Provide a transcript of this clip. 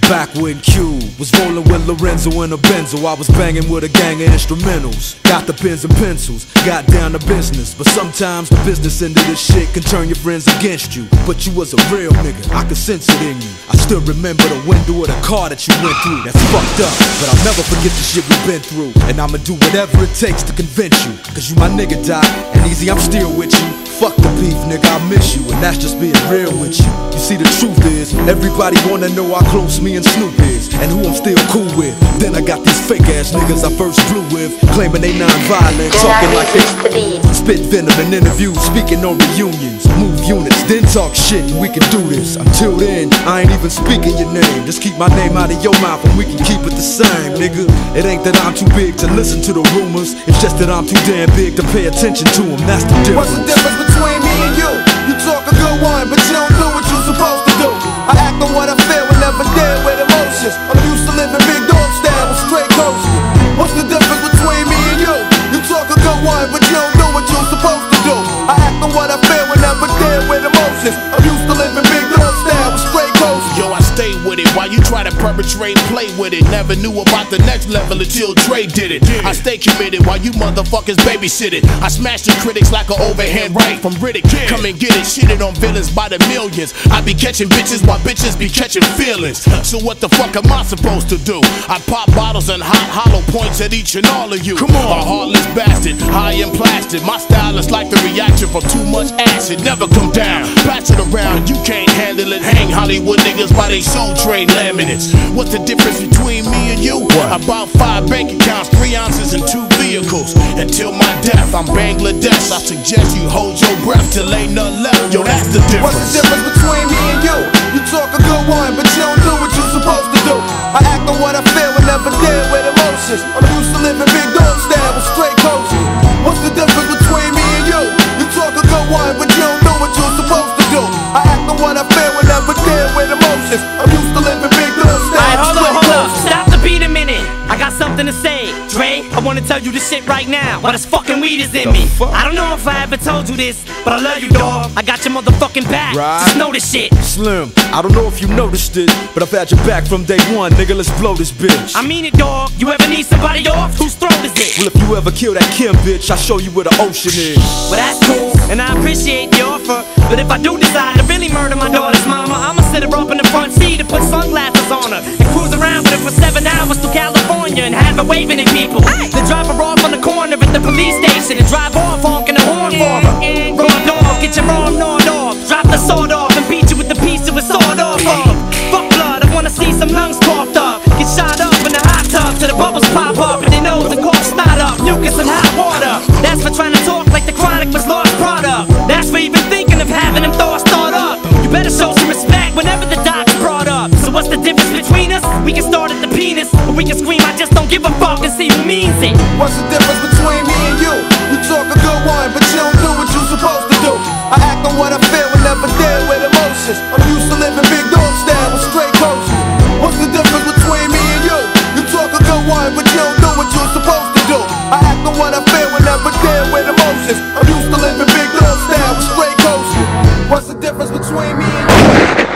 Back when Q was rolling with Lorenzo in a Benzo, I was banging with a gang of instrumentals. Got the pens and pencils, got down to business. But sometimes the business end of this shit can turn your friends against you. But you was a real nigga, I could sense it in you. I still remember the window of the car that you went through. That's fucked up, but I'll never forget the shit we've been through. And I'ma do whatever it takes to convince you. Cause you my nigga, Doc, and easy, I'm still with you. Fuck the beef, nigga, I miss you, and that's just being real with you. You see, the truth is, everybody wanna know how close me and Snoop is, and who I'm still cool with. Then I got these fake ass niggas I first blew with, claiming they non-violent, talking like they spit venom in interviews, speaking on reunions, move units, then talk shit, and we can do this. Until then, I ain't even speaking your name. Just keep my name out of your mouth, and we can keep it the same, nigga. It ain't that I'm too big to listen to the rumors, it's just that I'm too damn big to pay attention to them. That's the difference. What's the difference between me and you? You talk a good one, but you don't do what you're supposed to do. I act on what I feel and never deal with emotions. I'm used to living big dog style with straight coaches. What's the difference between me and you? You talk a good one, but you don't do what you're supposed to do. I act on what I feel and never deal with emotions. I'm used to living big dog style with straight coaches. Yo, I stay with it while you try to perpetrate, play with it. Never knew about the next level until Dre did it. I stay committed while you motherfuckers babysit it. I smash the critics like an overhand right from Riddick. Come and get it, shitted on villains by the millions. I be catching bitches while bitches be catching feelings. So what the fuck am I supposed to do? I pop bottles and hot hollow points at each and all of you. Come on, a heartless bastard, high and plastic. My style is like the reaction from too much acid. Never come down, pass it around, you can't handle it. Hang Hollywood niggas by they soul train laminates. What's the difference between me and you? What? About 5 bank accounts, 3 ounces and 2 vehicles. Until my death, I'm Bangladesh. I suggest you hold your breath till ain't none left. Yo, that's the difference. What's the difference between me and you? You talk a good one, but you don't do what you're supposed to do. I act on what I feel and never deal with emotions. I'm used to living big dog style with straight coaches. What's the difference between me and you? You talk a good one, but you don't do what you're supposed to do. I act on what I feel and never deal with emotions. I'm used to living big dog style. Alright, hold up. Stop the beat a minute. I got something to say. Dre, I wanna tell you this shit right now. Why this fucking weed is in me. I don't know if I ever told you this, but I love you, dog. I got your motherfucking back. Right. Just know this shit. Slim, I don't know if you noticed it, but I've had your back from day one, nigga. Let's blow this bitch. I mean it, dog. You ever need somebody off? Whose throat is it? Well, if you ever kill that Kim bitch, I'll show you where the ocean is. Well, that's cool, and I appreciate the offer. But if I do decide to really murder my daughter's mama, I'ma sit her up in the front seat and put sunglasses on her and cruise around with her for 7 hours to California and have her waving at people. Then drop her off on the corner at the police station and drive off honking the horn for her. Raw dog, get your arm gnawed off. Drop the sword off and beat you with the piece of a sword off of. Fuck blood, I wanna see some lungs coughed up. Get shot up in the hot tub till the bubbles pop up and their nose and cough snot up. Mucus and hot water. That's for trying to talk like the Chronic was lost product. That's for even thinking of having them thoughts thought up. You better show some respect whenever the doc's brought up. So what's the difference between us? We can start at the penis, or we can scream I just don't give a fuck and see who means it. What's the difference between me and you? You talk a good one, but you don't do what you're supposed to do. I act on what I feel and never deal with emotions. I'm used to living big dog style with straight coaches. What's the difference between me and you? You talk a good one, but you don't do what you're supposed to do. I act on what I feel and never deal with emotions. I'm used to living big dog style with straight coaches. What's the difference between me and you?